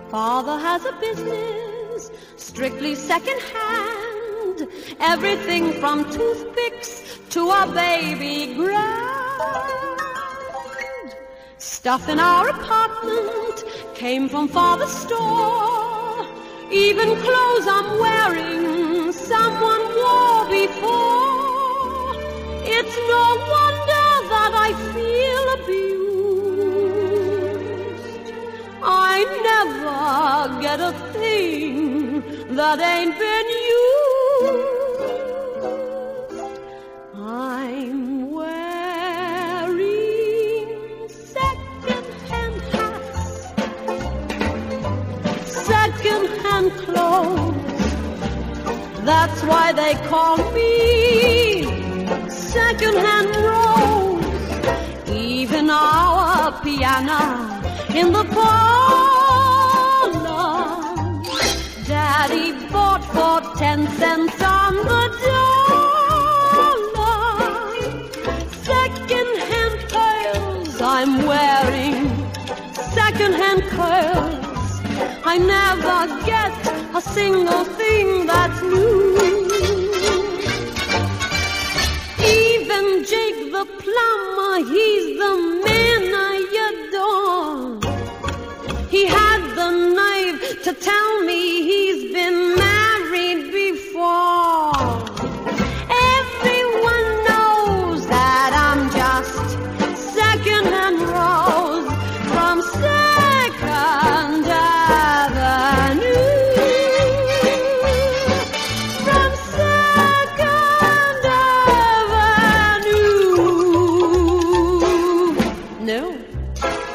Father has a business, strictly second-hand. Everything from toothpicks to a baby grand. Stuff in our apartment came from Father's store. Even clothes I'm wearing, someone wore before. It's no wonder that I feel abused. I never get a thing that ain't been used. I'm wearing second-hand hats, second-hand clothes. That's why they call me second-hand Rose. Even our piano in the parlor, Daddy bought for 10 cents on the dollar. Second-hand pearls I'm wearing, second-hand curls. I never get a single thing that's new. Even Jake the plumber, he's the man I adore. He had the nerve to tell me he's been married before. Everyone knows that I'm just second-hand Rose from Second Avenue. From Second Avenue. No.